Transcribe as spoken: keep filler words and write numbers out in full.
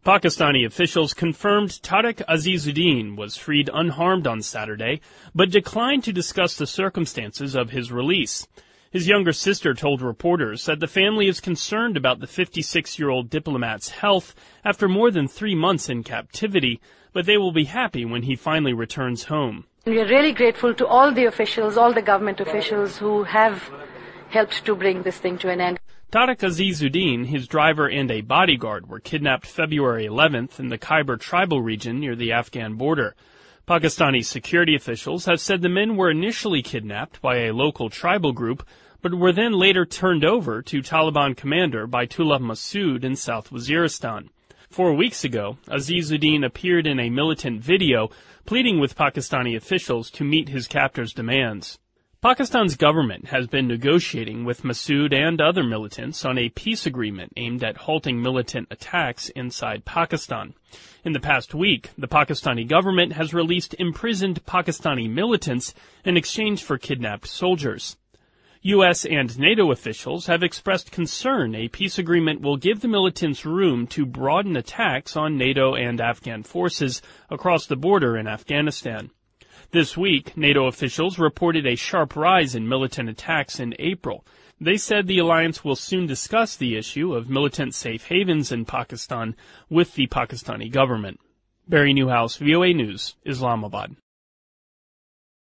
Pakistani officials confirmed Tariq Azizuddin was freed unharmed on Saturday, but declined to discuss the circumstances of his release. His younger sister told reporters that the family is concerned about the fifty-six-year-old diplomat's health after more than three months in captivity, but they will be happy when he finally returns home. We are really grateful to all the officials, all the government officials who have helped to bring this thing to an end. Tariq Azizuddin, his driver and a bodyguard were kidnapped February eleventh in the Khyber tribal region near the Afghan border. Pakistani security officials have said the men were initially kidnapped by a local tribal group, but were then later turned over to Taliban commander Baitullah Masood in South Waziristan. Four weeks ago, Azizuddin appeared in a militant video pleading with Pakistani officials to meet his captors' demands. Pakistan's government has been negotiating with Masood and other militants on a peace agreement aimed at halting militant attacks inside Pakistan. In the past week, the Pakistani government has released imprisoned Pakistani militants in exchange for kidnapped soldiers. U S and NATO officials have expressed concern a peace agreement will give the militants room to broaden attacks on NATO and Afghan forces across the border in Afghanistan. This week, NATO officials reported a sharp rise in militant attacks in April. They said the alliance will soon discuss the issue of militant safe havens in Pakistan with the Pakistani government. Barry Newhouse, V O A News, Islamabad.